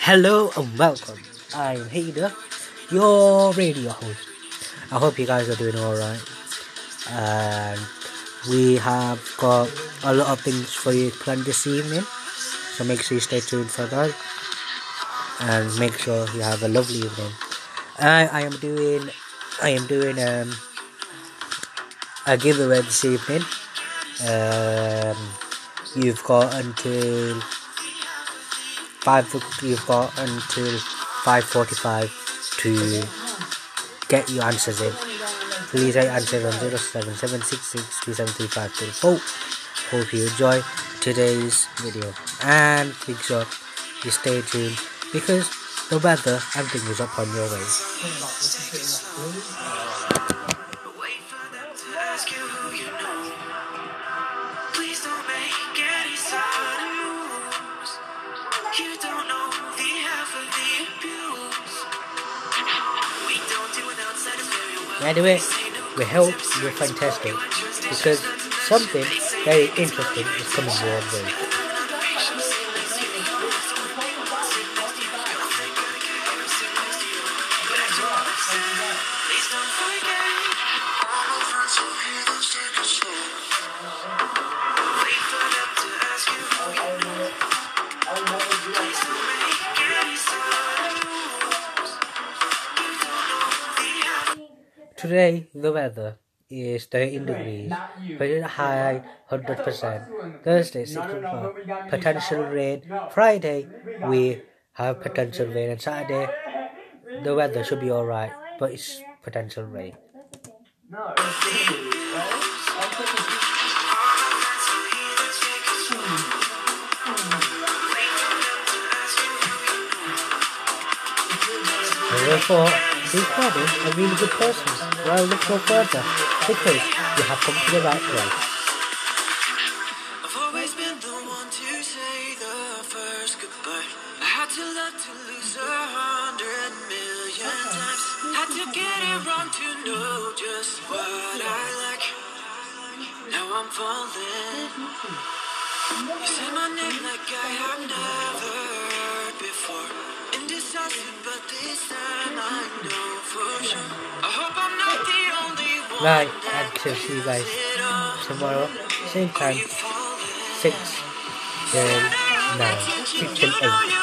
Hello and welcome. I'm Hader, your radio host. I hope you guys are doing alright. And we have got a lot of things for you planned this evening. So make sure you stay tuned for that. And make sure you have a lovely evening. I am doing a giveaway this evening. You've got until 5:45 to get your answers in. Please write answers on 07766273524. Hope you enjoy today's video and make sure you stay tuned because the weather and things is up on your way. Anyway, we hope you're fantastic because something very interesting is coming your way. Today, the weather is 13 degrees, very high 100%. Thursday, 64, potential rain. Friday, we have potential rain. And Saturday, the weather should be alright, but it's potential rain. Therefore, be probably a really good person. Well, look no further, because you have come to the right place. I've always been the one to say the first goodbye. I had to love to lose 100 million times. Had to get it wrong to know just what I like. Now I'm falling. You say my name like I have never heard before. Indecisive, but this time I know for sure. I hope I'm not the only one. Right, and to see you guys tomorrow, same time, 6 till 9, 6 till 8.